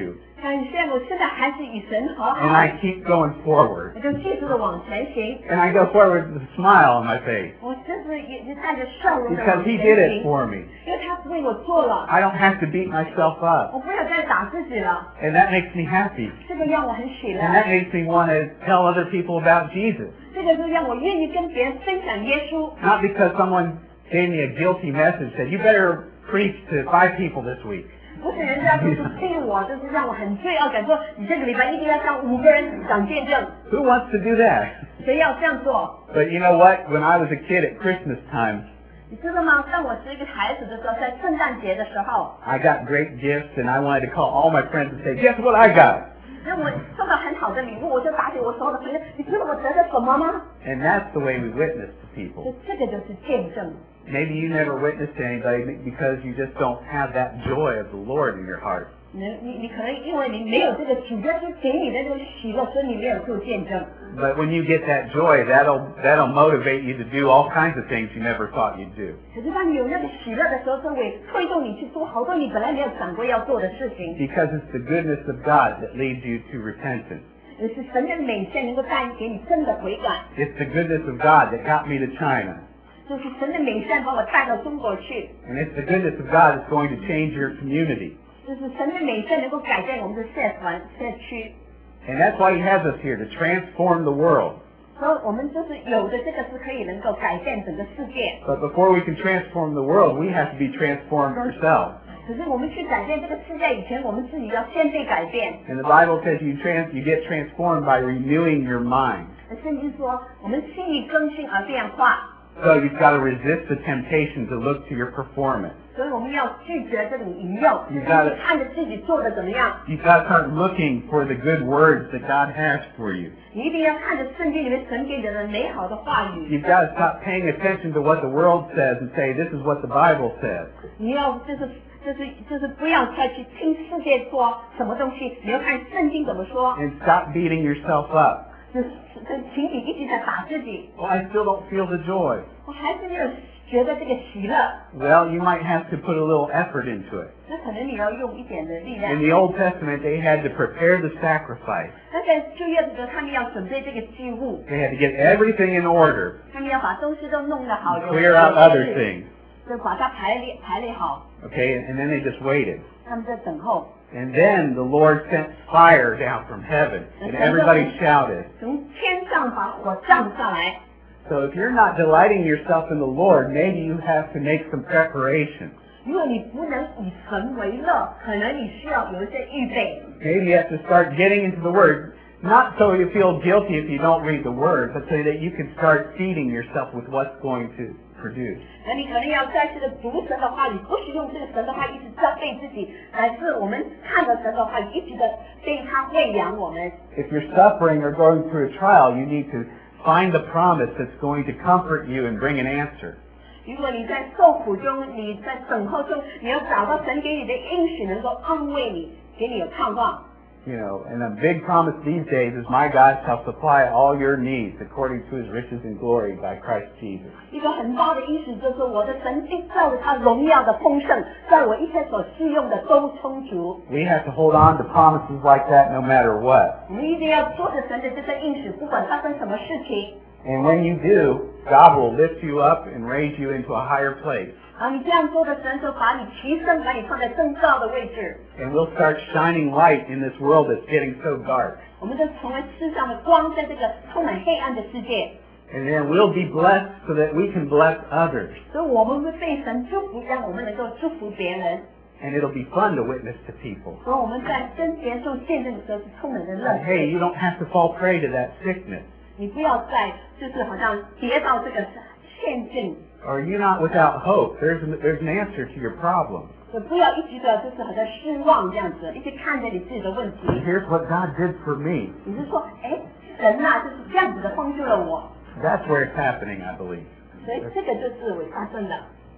感谢我现在还是与神和 And 好， I keep going forward. 我就继续的往前行。 And I go forward with a smile on my face 我就是也也带着笑容的 because 往 He 前 did it 行， for me. 因为他为我做了， I don't have to beat myself 我 up. 不要再打自己了， And that makes me happy. 这个让我很喜 And that 乐， makes me want to tell other people about Jesus. 这个就让我愿意跟别人分享耶稣。 Not because someone gave me a guilty message, said, you better preach to five people this week. 不是人家就是逼我，就是让我很罪恶感，说你这个礼拜一定要向五个人讲见证， Who wants to do that? 谁要这样做？ But you know what? When I was a kid at Christmas time, 你知道吗？当我是一个孩子的时候，在圣诞节的时候， I got great gifts and I wanted to call all my friends and say, guess what I got? 让我收到很好的礼物，我就打给我所有的朋友，你知道我得了什么吗？ And that's the way we witness to people. 就这个就是见证。 Maybe you never witnessed to anybody because you just don't have that joy of the Lord in your heart. 你你你可能因为你没有这个主耶稣给你的这个喜乐，所以你没有做见证。 But when you get that joy, that'll that'll motivate you to do all kinds of things you never thought you'd do. 可是当你有那个喜乐的时候，这会推动你去做好多你本来没有想过要做的事情。 Because it's the goodness of God that leads you to repentance. 也是神的美善能够带给你真的悔改， It's the goodness of God that got me to China. 就是神的美善把我带到中国去， And it's the goodness of God that's going to change your community. 就是神的美善能够改变我们的社团社区。 And that's why He has us here, to transform the world. 所以我们就是有的这个是可以能够改变整个世界。 But before we can transform the world, we have to be transformed ourselves. 可是我们去改变这个世界以前，我们自己要先被改变。 And the Bible says you trans you get transformed by renewing your mind. 圣经说，我们心里更新而变化， So you've got to resist the temptation to look to your performance. 所以我们要拒绝这种引诱， You 就是 got it. 看着自己做的怎么样。 You've got to start looking for the good words that God has for you. 你一定要看着圣经里面神给你的美好的话语， You've got to stop paying attention to what the world says and say, this is what the Bible says. 你要就是就是就是不要再去听世界说什么东西，你要看圣经怎么说。 And stop beating yourself up. 就是请你一直在打自己， Well, I still don't feel the joy. 我还是没有觉得这个喜乐。 Well, you might have to put a little effort into it. 那可能你要用一点的力量 In。the Old Testament, they had to prepare the sacrifice. 那在旧约的时候，他们要准备这个祭物， They had to get everything in order, 他们要把东西都弄得好，有 clear out other things. 就把它排列排列好， Okay, and then they just waited. 他们在等候。 And then the Lord sent fire down from heaven, and everybody shouted. 从天上把火降下来。 So if you're not delighting yourself in the Lord, maybe you have to make some preparation. 如果你不能以神为乐，可能你需要有一些预备。 Maybe you have to start getting into the Word, not so you feel guilty if you don't read the Word, but so that you can start feeding yourself with what's going to produce. 那你可能要再次的读神的话语，不是用这个神的话语一直责备自己，而是我们看着神的话语，一直的被他喂养我们。 If you're suffering or going through a trial, you need to find the promise that's going to comfort you and bring an answer. 如果你在受苦中，你在等候中，你要找到神给你的应许，能够安慰你，给你有盼望。 You know, and a big promise these days is my God shall supply all your needs according to His riches and glory by Christ Jesus. 一个很大的意思就是我的神必照着他荣耀的丰盛，在我一切所需用的都充足。 We have to hold on to promises like that no matter what. 我们一定要做着神的这些应许，不管发生什么事情。 And when you do, God will lift you up and raise you into a higher place. 啊，你这样做的神就把你提升，把你放在更高的位置。 And we'll start shining light in this world that's getting so dark. 我们就成为世上的光，在这个充满黑暗的世界。 And then we'll be blessed so that we can bless others. 所以我们会被神祝福，让我们能够祝福别人。 And it'll be fun to witness to people. 所以我们在跟别人做见证的时候是充满着乐 Hey, 趣。 you don't have to fall prey to that sickness. 你不要再就是好像跌到这个陷阱， Or you're not without hope. There's an, there's an answer to your problem. 就不要一直的就是好像失望这样子，一直看着你自己的问题。 Here's what God did for me. 你是说，哎，神呐、就是这样子的帮助了我， That's where it's happening, I believe. 所以这个就是会发生的。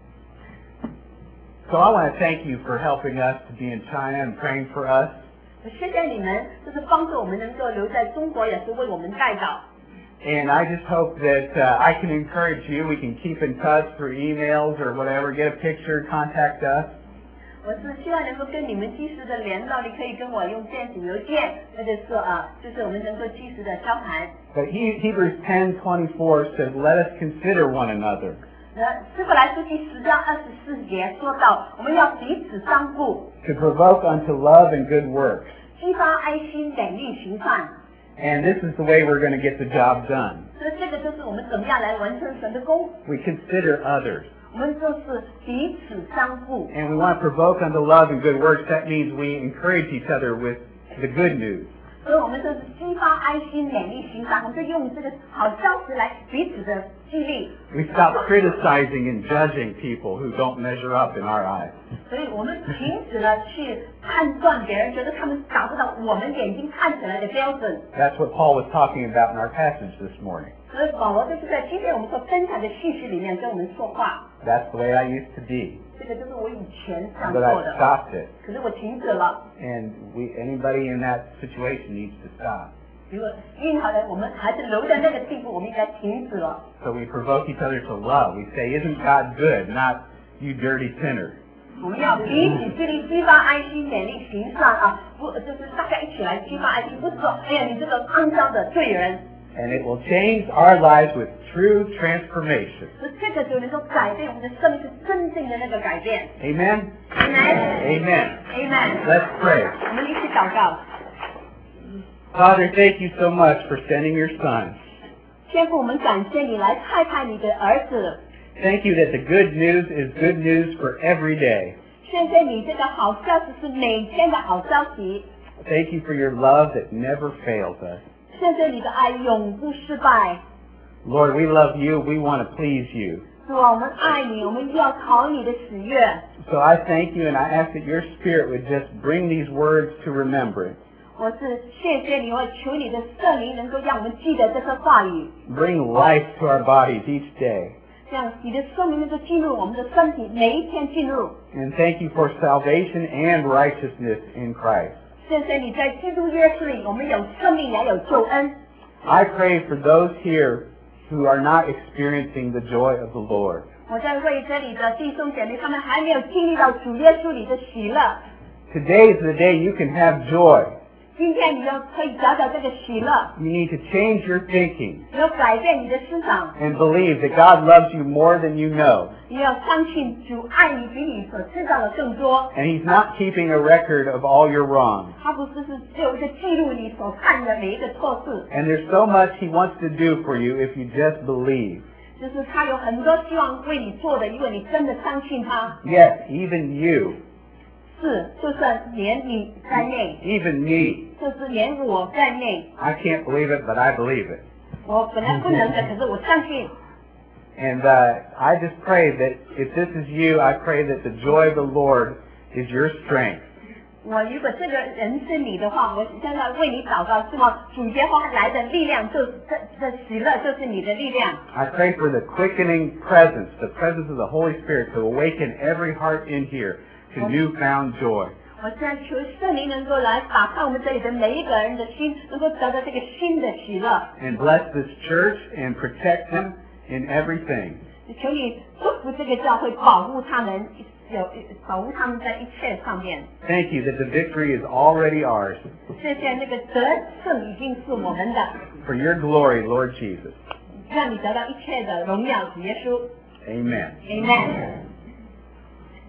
So I want to thank you for helping us to be in China and praying for us. 谢谢你们，就是帮助我们能够留在中国，也是为我们带祷。 And I just hope that uh, I can encourage you. We can keep in touch through emails or whatever. Get a picture, contact us. 我是希望能够跟你们及时的联络，你可以跟我用电子邮件，或者说啊，就是我们能够及时的交谈。 But he, Hebrews ten twenty-four says, let us consider one another. 那希伯来书第十章二十四节说到，我们要彼此相顾， To provoke unto love and good works. 激发爱心，勉励行善。 And this is the way we're going to get the job done. 所以这个就是我们怎么样来完成神的功。 We consider others. 我们就是彼此相顾。 And we want to provoke unto love and good works. That means we encourage each other with the good news. 所以我们就是激发爱心，勉励行善，我们就用这个好消息来彼此的激励。 We stop criticizing and judging people who don't measure up in our eyes. 所以我们停止了去判断别人，觉得他们达不到我们眼睛看起来的标准。 That's what Paul was talking about in our passage this morning. 所以保罗就是在今天我们所分享的信息里面跟我们说话。 That's the way I used to be. 这个就是我以前想 But 做 I 的， stopped it. 可是我停止了。 And we, anybody in that situation needs to stop. 如果任何人我们还是留在那个地步，我们应该停止了。 So we provoke each other to love. We say, isn't God good? Not you dirty sinner. 我们要彼此激励，激发爱心，勉励行善啊！不，就是大家一起来激发爱心，不是说，哎呀，你这个肮脏的罪人。 And it will change our lives with true transformation. 所以这个就能够改变我们的生命，是真正的那个改变。 Amen? Amen. Amen. Amen. Let's pray. 我们一起祷告。 Father, thank you so much for sending your Son. 天父，我们感谢你来派派你的儿子。 Thank you that the good news is good news for every day. 谢谢你这个好消息是每天的好消息。 Thank you for your love that never fails us. 谢谢你的爱永不失败。 Lord, we love you. We want to please you. 主啊，我们爱你，我们要讨你的喜悦。 So I thank you and I ask that your Spirit would just bring these words to remembrance. 我是谢谢你，我求你的圣灵能够让我们记得这些话语， Bring life to our bodies each day. 让你的圣灵能够进入我们的身体，每一天进入。 And thank you for salvation and righteousness in Christ. 谢谢你在基督耶稣里，我们有生命也有救恩。 I pray for those here who are not experiencing the joy of the Lord. 我在为这里的弟兄姐妹，他们还没有经历到主耶稣里的喜乐。 Today is the day you can have joy. 今天你要可以找找这个喜乐， You need to change your thinking 你要改变你的思想， and believe that God loves you more than you know. 你要相信主爱你比你所知道的更多。 And He's not keeping a record of all your wrongs. 他不是是只有一个记录你所犯的每一个错事， And there's so much He wants to do for you if you just believe. 就是他有很多希望为你做的，因为你真的相信他。 Yes, even you, 是，就算连你在内， even me. 就是连我在内， I can't believe it, but I believe it. 我本来不能的，可是我相信。 And uh, I just pray that if this is you, I pray that the joy of the Lord is your strength. 我如果这个人是你的话，我现在为你祷告，希望主耶和华来的力量就是这这喜乐就是你的力量。 I pray for the quickening presence, the presence of the Holy Spirit to awaken every heart in here to newfound joy. 我现在求圣灵能够来打开我们这里的每一个人的心，能够得到这个新的喜乐。 And bless this church and protect them in everything. 求你祝福这个教会，保护他们，有保护他们在一切上面。 Thank you that the victory is already ours. 谢谢那个得胜已经是我们的， For your glory, Lord Jesus. 让你得到一切的荣耀，主耶稣。 Amen. Amen。